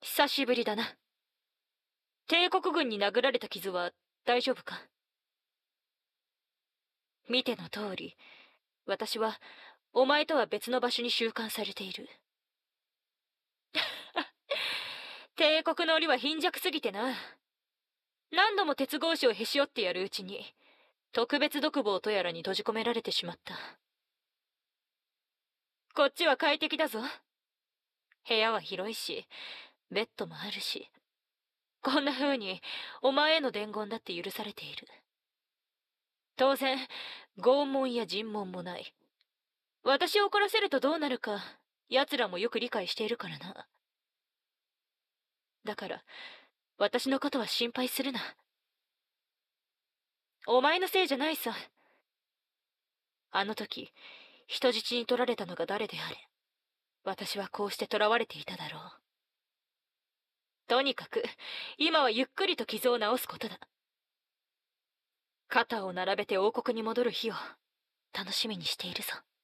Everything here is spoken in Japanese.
久しぶりだな。帝国軍に殴られた傷は大丈夫か？見ての通り、私はお前とは別の場所に収監されている。帝国の檻は貧弱すぎてな。何度も鉄格子をへし折ってやるうちに、特別独房とやらに閉じ込められてしまった。こっちは快適だぞ。部屋は広いし、ベッドもあるし、こんな風にお前への伝言だって許されている。当然、拷問や尋問もない。私を怒らせるとどうなるか、奴らもよく理解しているからな。だから、私のことは心配するな。お前のせいじゃないさ。あの時、人質に取られたのが誰であれ、私はこうして囚われていただろう。とにかく、今はゆっくりと傷を治すことだ。肩を並べて王国に戻る日を楽しみにしているぞ。